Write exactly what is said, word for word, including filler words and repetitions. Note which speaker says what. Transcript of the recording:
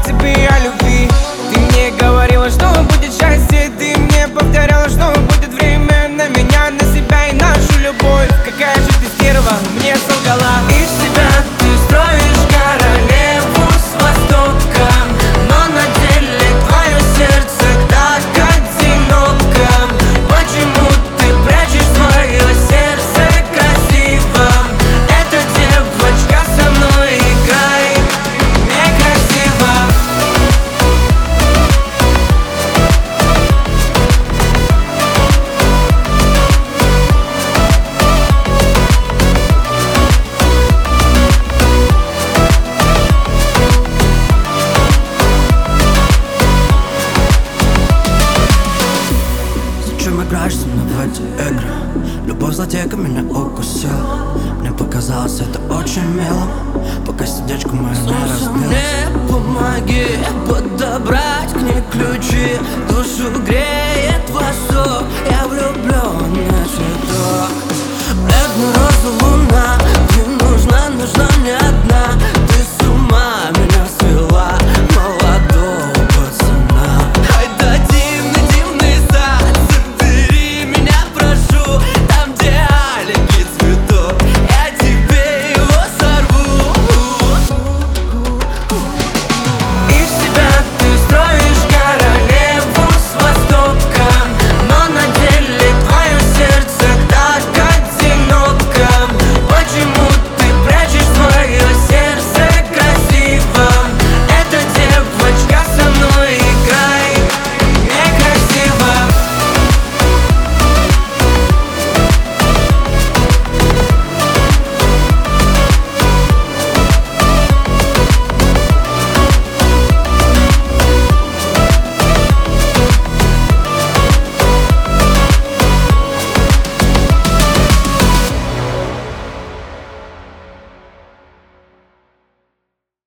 Speaker 1: тебе о любви. Ты мне говорила, что будет счастье, ты мне повторяла, что будет время на меня, на себя и нашу любовь. Какая же ты стерва, мне солгала. Из себя ты строишь королеву с востока, но на деле твое сердце так одиноко. Почему ты прячешь свое сердце красиво? Эта девочка со мной играет некрасиво.
Speaker 2: Зачем играешь со мной в эти игры? Любовь злодейка меня укусила. Мне показалось это очень мило, пока сердечко мое не разбилось.
Speaker 3: Мне помоги подобрать к ней ключи, душу греть.